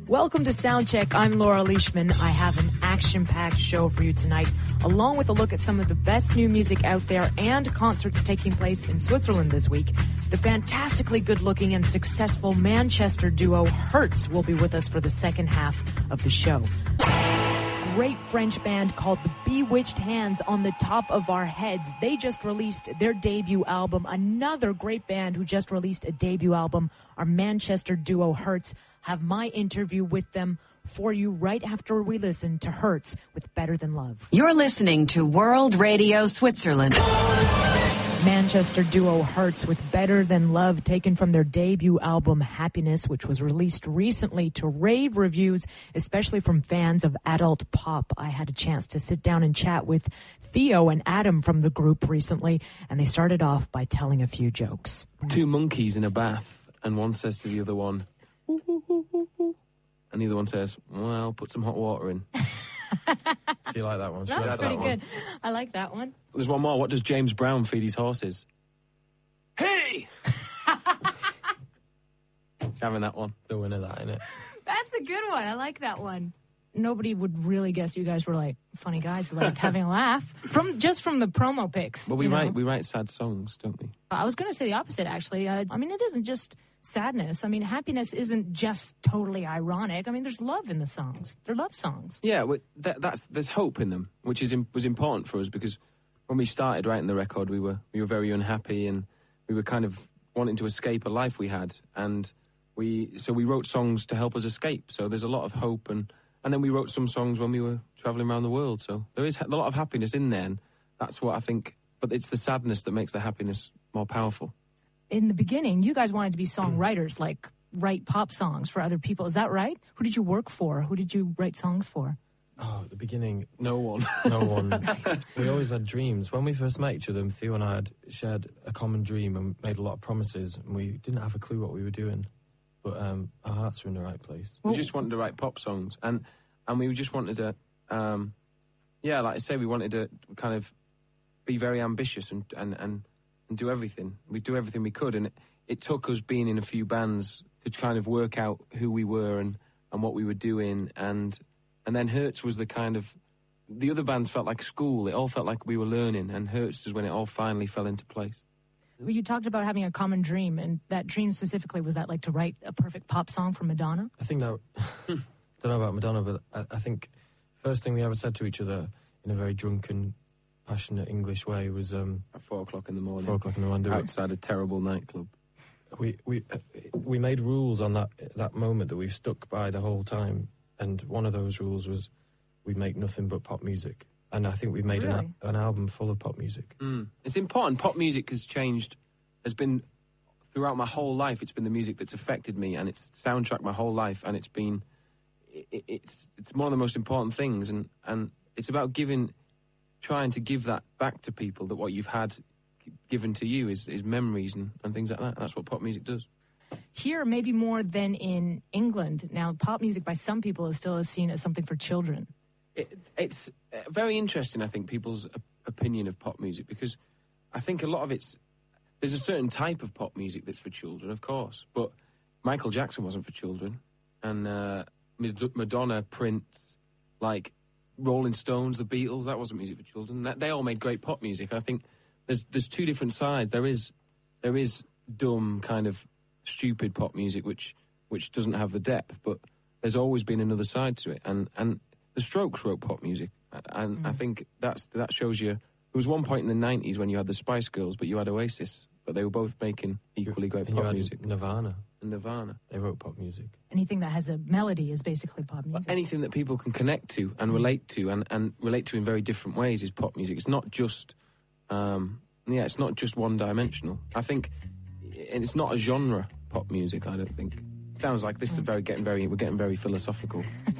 Welcome to Soundcheck. I'm Laura Leishman. I have an action-packed show for you tonight, along with a look at some of the best new music out there and concerts taking place in Switzerland this week. The fantastically good-looking and successful Manchester duo Hertz will be with us for the second half of the show. Great French band called the Bewitched Hands on the top of our heads. They just released their debut album. Another great band who just released a debut album, our Manchester duo Hertz. Have my interview with them for you right after we listen to Hertz with Better Than Love. You're listening to World Radio Switzerland. Manchester duo Hertz with Better Than Love, taken from their debut album Happiness, which was released recently to rave reviews, especially from fans of adult pop. I had a chance to sit down and chat with Theo and Adam from the group recently, and they started off by telling a few jokes. Two monkeys in a bath, and one says to the other one, "Ooh, ooh, ooh, ooh, ooh." And the other one says, "Well, put some hot water in." Do you like that one? That's pretty good. I like that one. There's one more. What does James Brown feed his horses? Hey! Having that one. The winner, that, innit? That's a good one. I like that one. Nobody would really guess you guys were like funny guys who liked having a laugh from the promo pics. But we write sad songs, don't we? I was going to say the opposite, actually. I mean, it isn't just sadness. I mean, happiness isn't just totally ironic. I mean, there's love in the songs. They're love songs. Yeah, there's hope in them, which was important for us because when we started writing the record, we were very unhappy and we were kind of wanting to escape a life we had, and we wrote songs to help us escape. So there's a lot of hope, and then we wrote some songs when we were traveling around the world. So there is a lot of happiness in there, and that's what I think. But it's the sadness that makes the happiness more powerful. In the beginning, you guys wanted to be songwriters, like write pop songs for other people. Is that right? Who did you work for? Who did you write songs for? Oh, at the beginning, no one. No one. We always had dreams. When we first met each other, Theo and I had shared a common dream and made a lot of promises, and we didn't have a clue what we were doing. But our hearts were in the right place. We just wanted to write pop songs, and we just wanted to, like I say, we wanted to kind of be very ambitious and do everything. We'd do everything we could, and it took us being in a few bands to kind of work out who we were and what we were doing, and then Hertz was the kind of, the other bands felt like school. It all felt like we were learning, and Hertz is when it all finally fell into place. You talked about having a common dream, and that dream specifically, was that like to write a perfect pop song for Madonna? I think that, don't know about Madonna, but I think first thing we ever said to each other in a very drunken, passionate English way was at 4 o'clock in the morning. 4 o'clock in the morning, outside a terrible nightclub. We made rules on that moment that we've stuck by the whole time, and one of those rules was we make nothing but pop music. And I think we've made an album full of pop music. It's important. Pop music has been throughout my whole life. It's been the music that's affected me, and it's soundtracked my whole life, and it's been it's one of the most important things, and it's about trying to give that back to people, that what you've had given to you is memories and things like that. That's what pop music does. Here, maybe more than in England. Now, pop music by some people is still seen as something for children. It's very interesting, I think, people's opinion of pop music, because I think a lot of there's a certain type of pop music that's for children, of course, but Michael Jackson wasn't for children, and Madonna, Prince, like Rolling Stones, the Beatles, that wasn't music for children. They all made great pop music. I think there's two different sides. There is dumb, kind of stupid pop music which doesn't have the depth, but there's always been another side to it, and the Strokes wrote pop music, and I think that shows you. There was one point in the 90s when you had the Spice Girls, but you had Oasis, but they were both making equally great pop music. Nirvana. They wrote pop music. Anything that has a melody is basically pop music. Anything that people can connect to and relate to, and relate to in very different ways, is pop music. It's not just, it's not just one-dimensional. I think, and it's not a genre, pop music, I don't think. Sounds like this is we're getting very philosophical.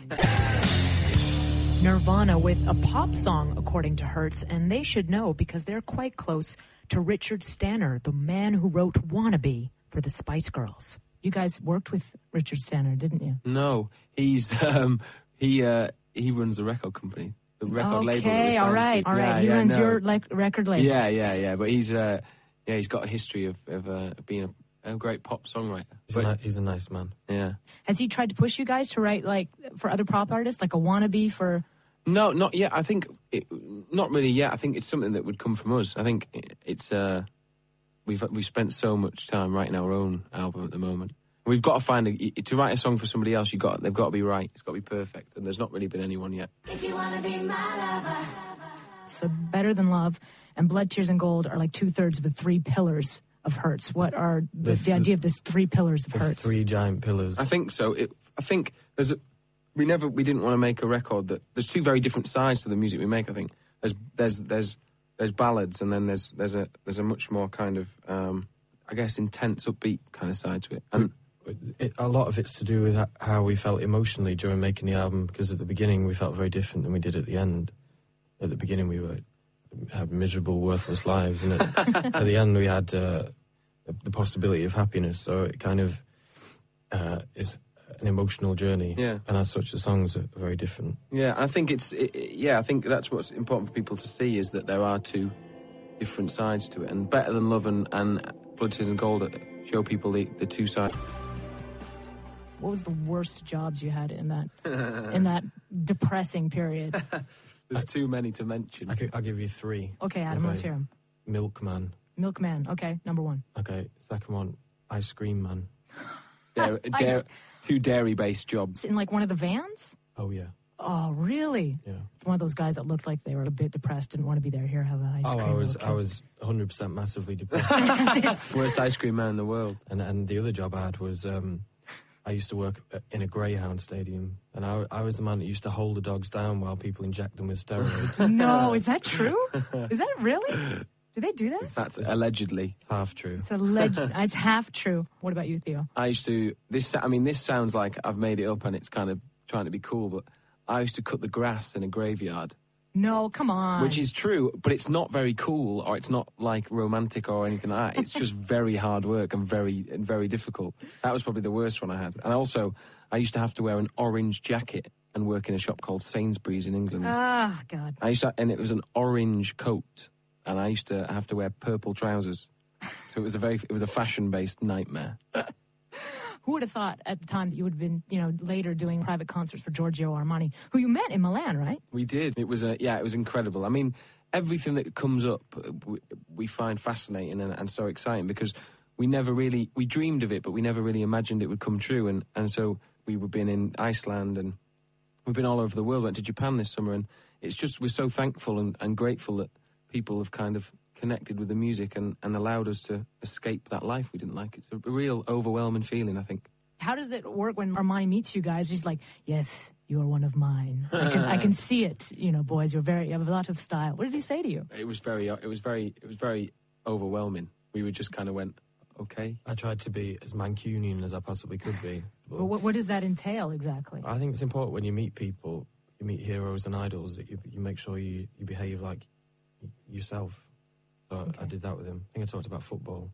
Nirvana with a pop song, according to Hertz, and they should know because they're quite close to Richard Stanner, the man who wrote Wannabe for the Spice Girls. You guys worked with Richard Stanner, didn't you? No, he's he runs the record company, the record label. Okay, all right. He runs your record label. Yeah. But he's got a history of being a great pop songwriter. He's a nice man. Yeah. Has he tried to push you guys to write, like, for other pop artists, like a wannabe for... No, not yet. I think, not really yet. I think it's something that would come from us. I think it's, we've spent so much time writing our own album at the moment. We've got to find, to write a song for somebody else, they've got to be right. It's got to be perfect. And there's not really been anyone yet. If you want to be my lover. So Better Than Love and Blood, Tears and Gold are like 2/3 of the 3 pillars of Hurts. What are the idea of this 3 pillars of Hurts? 3 giant pillars. I think so. I think we didn't want to make a record that there's 2 very different sides to the music we make. I think there's ballads, and then there's a much more kind of I guess intense, upbeat kind of side to it. And a lot of it's to do with how we felt emotionally during making the album, because at the beginning we felt very different than we did at the end. At the beginning we had miserable, worthless lives, and at the end we had the possibility of happiness. So it kind of is an emotional journey. Yeah. And as such, the songs are very different. Yeah, I think I think that's what's important for people to see, is that there are 2 different sides to it. And Better Than Love and Blood, Tears and Gold show people the 2 sides. What was the worst jobs you had in that depressing period? There's too many to mention. I'll give you 3. Okay, Adam, let's hear them. Milkman. Milkman, okay, number 1. Okay, second one, Ice Cream Man. 2 dairy-based jobs. In like one of the vans? Oh, yeah. Oh, really? Yeah. One of those guys that looked like they were a bit depressed, didn't want to be there. Here, have an ice cream. I was 100% massively depressed. Worst ice cream man in the world. And the other job I had was I used to work in a Greyhound stadium, and I was the man that used to hold the dogs down while people inject them with steroids. No, is that true? Is that really? Do they do that? That's allegedly. It's half true. It's alleged. It's half true. What about you, Theo? I used to... This sounds like I've made it up and it's kind of trying to be cool, but I used to cut the grass in a graveyard. No, come on. Which is true, but it's not very cool, or it's not like romantic or anything like that. It's just very hard work and very difficult. That was probably the worst one I had. And also, I used to have to wear an orange jacket and work in a shop called Sainsbury's in England. Ah, God. And it was an orange coat, and I used to have to wear purple trousers. So it was a fashion-based nightmare. Who would have thought at the time that you would have been, later doing private concerts for Giorgio Armani, who you met in Milan, right? We did. It was incredible. I mean, everything that comes up, we find fascinating and so exciting, because we dreamed of it, but we never really imagined it would come true. And so we've been in Iceland, and we've been all over the world. Went to Japan this summer, and it's just, we're so thankful and grateful that people have kind of connected with the music and allowed us to escape that life we didn't like. It's a real overwhelming feeling, I think. How does it work when Armani meets you guys? He's like, yes, you are one of mine. I can see it. Boys, you have a lot of style. What did he say to you? It was very overwhelming. We would just kind of went, okay. I tried to be as Mancunian as I possibly could be. But what does that entail exactly? I think it's important when you meet people, you meet heroes and idols, that you make sure you behave like yourself. So okay. I did that with him. I think I talked about football.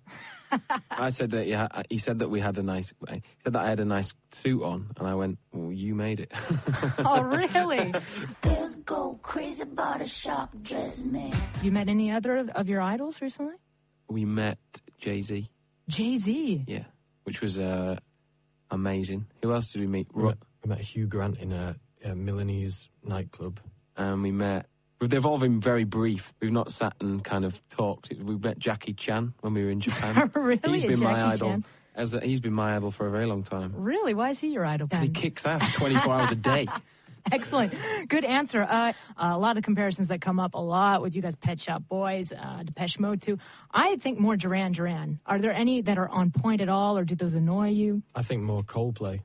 I said that he said that we had he said that I had a nice suit on, and I went, well, you made it. Oh, really? Girls go crazy about a sharp dress man. You met any other of your idols recently? We met Jay-Z. Jay-Z? Yeah, which was amazing. Who else did we meet? We met Hugh Grant in a Milanese nightclub. And we met... They've all been very brief. We've not sat and kind of talked. We met Jackie Chan when we were in Japan. Really? He's been my idol. Chan? He's been my idol for a very long time. Really? Why is he your idol? Because he kicks ass 24 hours a day. Excellent. Good answer. A lot of comparisons that come up a lot with you guys, Pet Shop Boys, Depeche Mode too. I think more Duran Duran. Are there any that are on point at all, or do those annoy you? I think more Coldplay.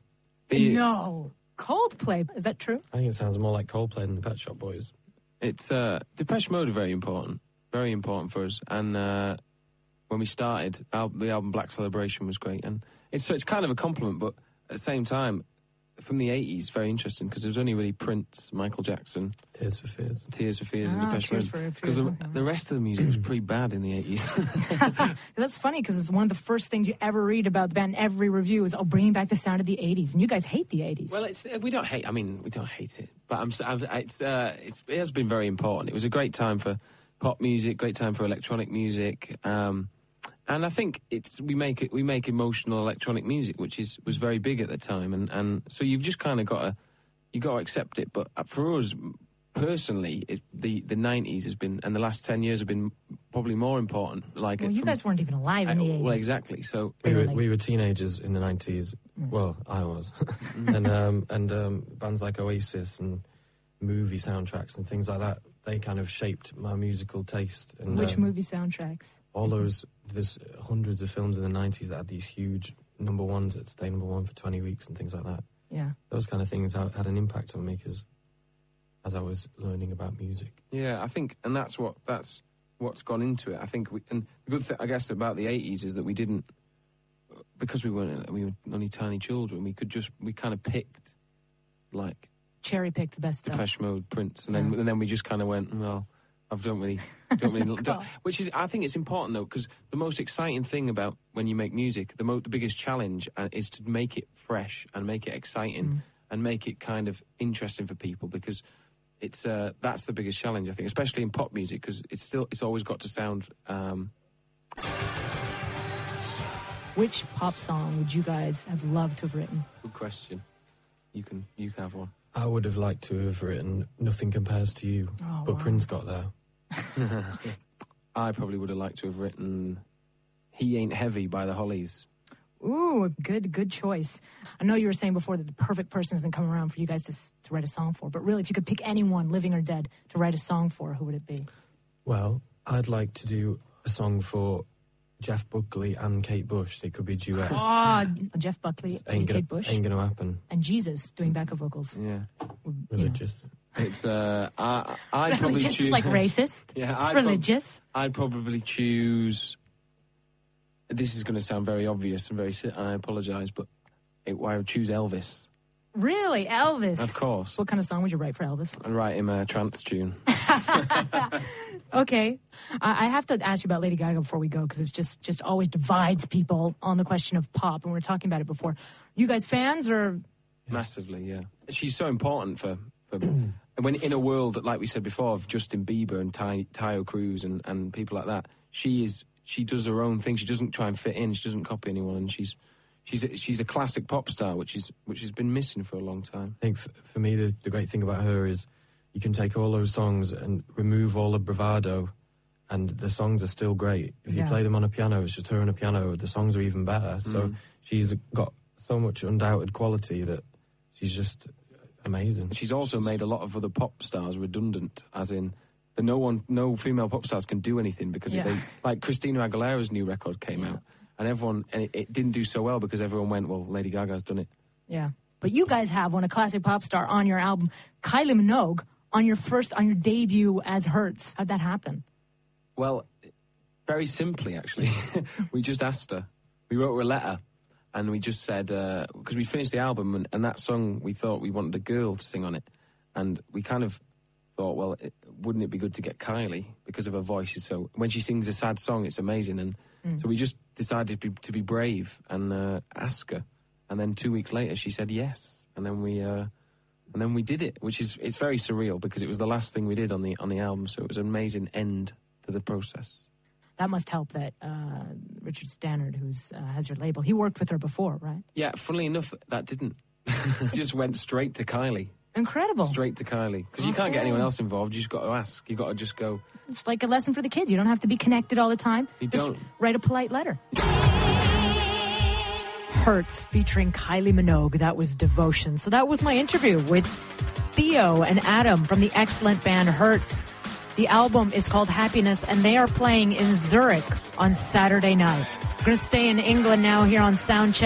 No. Coldplay. Is that true? I think it sounds more like Coldplay than the Pet Shop Boys. It's Depeche Mode are very important for us. And when we started, the album Black Celebration was great, and it's kind of a compliment, but at the same time, from the 80s, very interesting, because there was only really Prince, Michael Jackson, Tears for Fears, and Depeche Mode. Because the rest of the music was pretty bad in the 80s. That's funny, because it's one of the first things you ever read about the band. Every review is, bringing back the sound of the 80s, and you guys hate the 80s. Well, we don't hate it, but it has been very important. It was a great time for pop music, great time for electronic music. And I think we make emotional electronic music, which was very big at the time, and so you've just kind of got to accept it. But for us personally, the 90s has been, and the last 10 years have been probably more important. Like, you guys weren't even alive in the 80s. Well, exactly. So we were teenagers in the 90s. Well, I was, and bands like Oasis and movie soundtracks and things like that. They kind of shaped my musical taste. And, which movie soundtracks? All those, there's hundreds of films in the 90s that had these huge number ones that stayed number one for 20 weeks and things like that. Yeah. Those kind of things had an impact on me as I was learning about music. Yeah, I think, and that's what's gone into it. I think, and the good thing, I guess, about the 80s is that we didn't, because we were only tiny children, we kind of picked, like, cherry-picked the best stuff. Depeche Mode, Prince, and then we just kind of went, well, I don't really which is, I think it's important though, because the most exciting thing about when you make music, the biggest challenge is to make it fresh and make it exciting and make it kind of interesting for people, because it's that's the biggest challenge, I think, especially in pop music, because it's always got to sound. Which pop song would you guys have loved to have written? Good question. You can have one. I would have liked to have written Nothing Compares to You, but Prince got there. I probably would have liked to have written He Ain't Heavy by the Hollies. Ooh, good choice. I know you were saying before that the perfect person isn't coming around for you guys to write a song for, but really, if you could pick anyone, living or dead, to write a song for, who would it be? Well, I'd like to do a song for Jeff Buckley and Kate Bush. They could be a duet. Oh, Jeff Buckley and Kate Bush. Ain't gonna happen. And Jesus doing backup vocals. Yeah. Religious. It's I'd probably choose like racist. Yeah, religious. I'd probably choose. This is going to sound very obvious and I apologise, but I would choose Elvis. Really, Elvis? Of course. What kind of song would you write for Elvis? I'd write him a trance tune. Okay. I have to ask you about Lady Gaga before we go, because it's just always divides people on the question of pop, and we were talking about it before. You guys fans, or? Massively, yeah. She's so important for when in a world, like we said before, of Justin Bieber and Tayo Cruz and people like that, she does her own thing. She doesn't try and fit in. She doesn't copy anyone, and she's a classic pop star, which has been missing for a long time. I think for me, the great thing about her is you can take all those songs and remove all the bravado, and the songs are still great. If you play them on a piano, it's just her on a piano, the songs are even better. So she's got so much undoubted quality that she's just amazing. She's also made a lot of other pop stars redundant, as in no female pop stars can do anything because like Christina Aguilera's new record came out, and it didn't do so well because everyone went, well, Lady Gaga's done it. Yeah. But you guys have one, a classic pop star, on your album. Kylie Minogue on your debut as Hurts. How'd that happen? Well, very simply, actually. We just asked her. We wrote her a letter, and we just said, because we finished the album, and that song, we thought we wanted a girl to sing on it. And we kind of thought, well, wouldn't it be good to get Kylie, because of her voice? So when she sings a sad song, it's amazing. And so we just decided to be brave and ask her. And then 2 weeks later, she said yes. And then we did it, it's very surreal, because it was the last thing we did on the album. So it was an amazing end to the process. That must help that Richard Stannard, who has your label, he worked with her before, right? Yeah, funnily enough, that didn't. Just went straight to Kylie. Incredible. Straight to Kylie. Because you can't get anyone else involved. You just got to ask. You got to just go. It's like a lesson for the kids. You don't have to be connected all the time. You just don't. Write a polite letter. Hurts featuring Kylie Minogue. That was Devotion. So that was my interview with Theo and Adam from the excellent band Hurts. The album is called Happiness, and they are playing in Zurich on Saturday night. We're going to stay in England now here on Soundcheck.